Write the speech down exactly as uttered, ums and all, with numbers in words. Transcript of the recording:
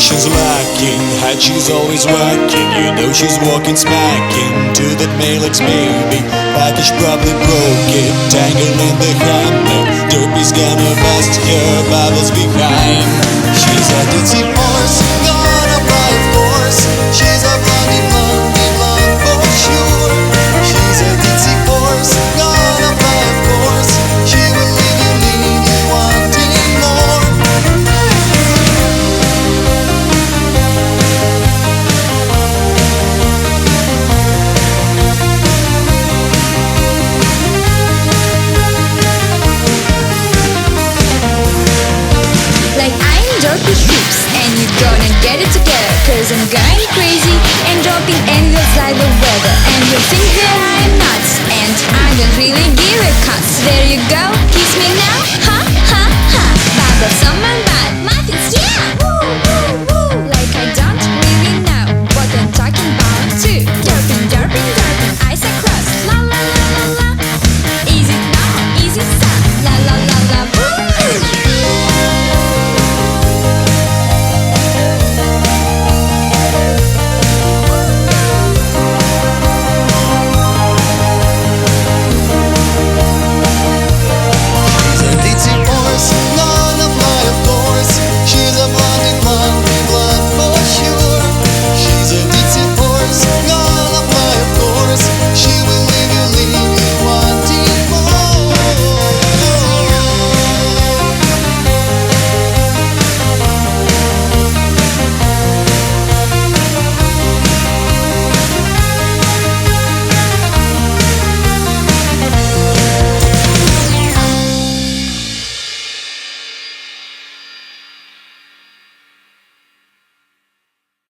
Patience lacking, head she's always whacking. You know she's walking smacking to that Malex baby. Package probably broke it, tangled in the hammer. Derpy's gonna bust her bubbles behind. She's a ditzy horse, gonna fly of course. She's a blondie, blondie, blonde for sure. She's a ditzy horse, gonna fly of course. She will leave you, leave you wanting more. Like I'm Derpy Hoops, and you're gonna get it together. Cause I'm going crazy and dropping angles like the weather. And you think that I'm nuts, and I don't really give a cuss. There you go, kiss me now.